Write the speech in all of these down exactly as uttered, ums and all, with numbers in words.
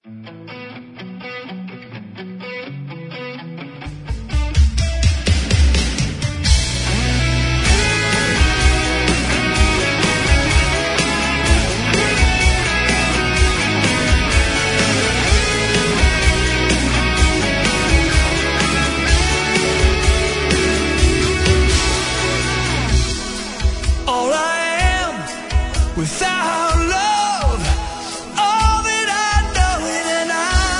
Without love, all that I know and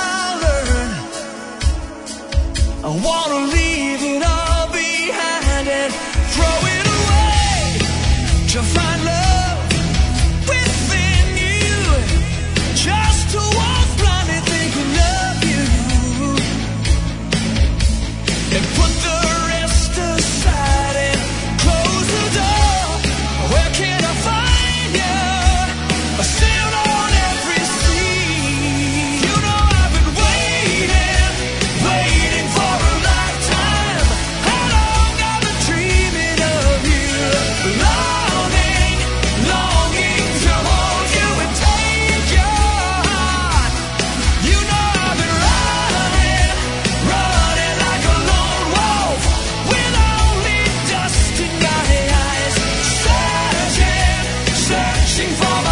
I learn, I wanna leave it all behind and throw it away to find love within you, just to walk blindly thinking of you, and put the rest aside and close the door. Where can I find I sailed on every sea. You know I've been waiting, waiting for a lifetime. How long I've been dreaming of you, longing, longing to hold you and take your heart. You know I've been running, running like a lone wolf, with only dust in my eyes, searching, searching for my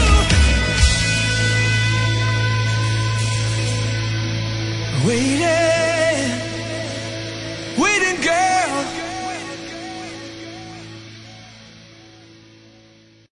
waiting.